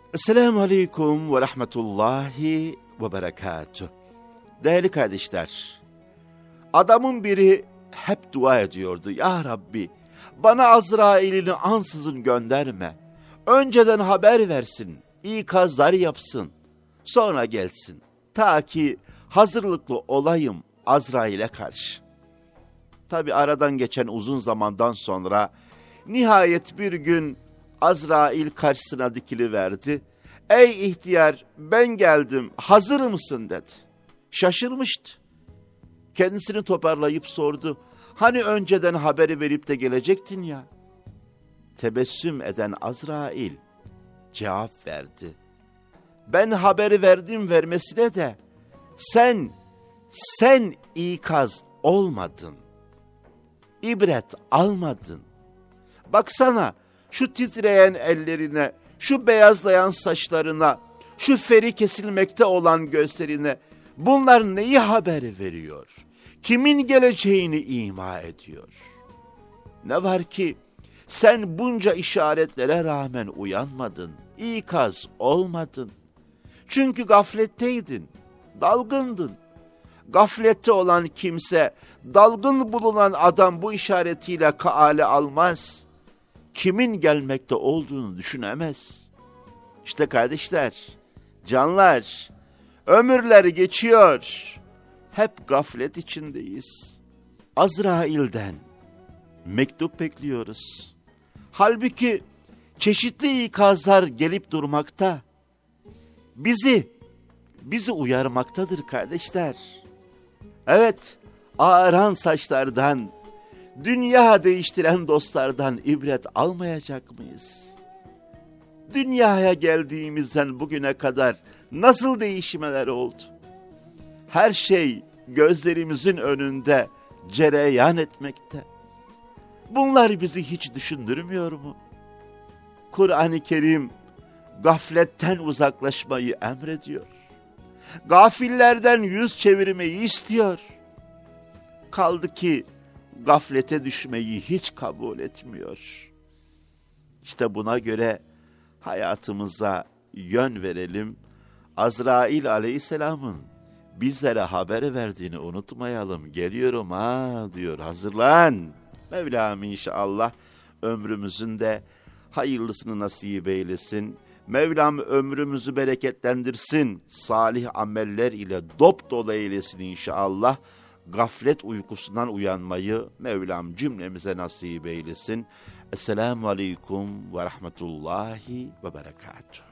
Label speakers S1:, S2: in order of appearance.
S1: Esselamu Aleyküm ve Rahmetullahi ve Berekatuh. Değerli kardeşler, adamın biri hep dua ediyordu. Ya Rabbi, bana Azrail'ini ansızın gönderme. Önceden haber versin, ikazlar yapsın, sonra gelsin. Ta ki hazırlıklı olayım Azrail'e karşı. Tabi aradan geçen uzun zamandan sonra nihayet bir gün Azrail karşısına dikiliverdi. Ey ihtiyar, ben geldim, hazır mısın dedi. Şaşırmıştı. Kendisini toparlayıp sordu. Hani önceden haberi verip de gelecektin ya? Tebessüm eden Azrail cevap verdi. Ben haberi verdim vermesine de sen ikaz olmadın. İbret almadın. Baksana şu titreyen ellerine, şu beyazlayan saçlarına, şu feri kesilmekte olan gözlerine. Bunlar neyi haber veriyor? Kimin geleceğini ima ediyor? Ne var ki sen bunca işaretlere rağmen uyanmadın, ikaz olmadın. Çünkü gafletteydin, dalgındın. Gaflette olan kimse, dalgın bulunan adam bu işaretiyle kaale almaz. Kimin gelmekte olduğunu düşünemez. İşte kardeşler, canlar, ömürler geçiyor. Hep gaflet içindeyiz. Azrail'den mektup bekliyoruz. Halbuki çeşitli ikazlar gelip durmakta. Bizi uyarmaktadır kardeşler. Evet, ağaran saçlardan, dünya değiştiren dostlardan ibret almayacak mıyız? Dünyaya geldiğimizden bugüne kadar nasıl değişmeler oldu? Her şey gözlerimizin önünde cereyan etmekte. Bunlar bizi hiç düşündürmüyor mu? Kur'an-ı Kerim gafletten uzaklaşmayı emrediyor. Gafillerden yüz çevirmeyi istiyor. Kaldı ki gaflete düşmeyi hiç kabul etmiyor. İşte buna göre hayatımıza yön verelim. Azrail aleyhisselamın bizlere haber verdiğini unutmayalım. Geliyorum diyor, hazırlan. Mevlam inşallah ömrümüzün de hayırlısını nasip eylesin. Mevlam ömrümüzü bereketlendirsin. Salih ameller ile dop dolu eylesin inşallah. Gaflet uykusundan uyanmayı Mevlam cümlemize nasip eylesin. Esselamu Aleyküm ve Rahmetullahi ve Berekatuhu.